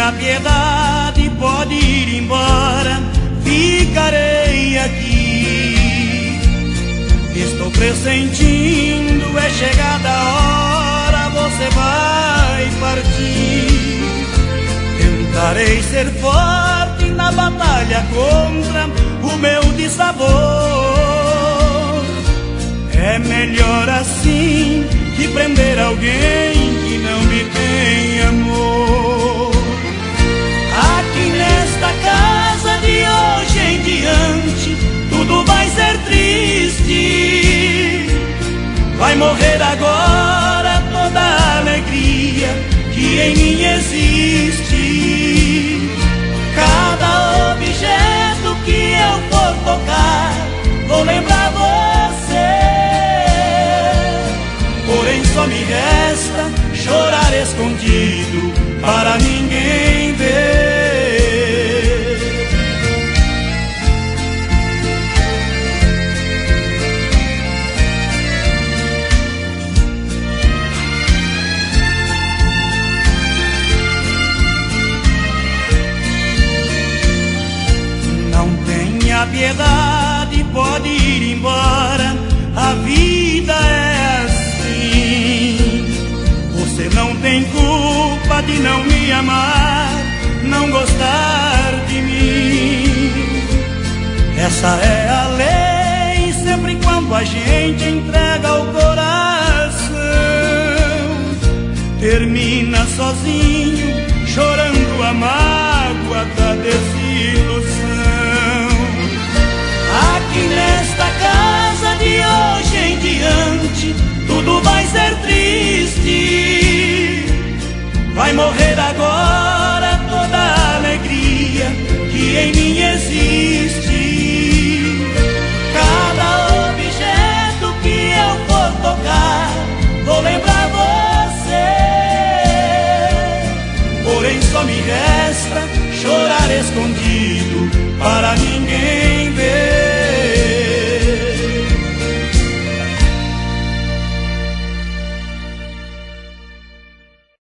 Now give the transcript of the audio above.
tenha piedade, pode ir embora, ficarei aqui. Estou pressentindo, é chegada a hora, você vai partir. Tentarei ser forte na batalha contra o meu dissabor. É melhor assim que prender alguém que não me tem amor. Aqui nesta casa de hoje em diante tudo vai ser triste. Vai morrer agora toda a alegria que em mim existe. Cada objeto que eu for tocar, vou lembrar você. Porém só me resta chorar escondido para ninguém ver. Não tenha piedade, pode ir embora, a vida é assim. Você não tem culpa de não me amar, não gostar de mim. Essa é a lei, sempre quando a gente entrega o coração. Termina sozinho, chorando a mágoa da desilusão. Aqui nesta casa de hoje em diante tudo vai ser triste. Vai morrer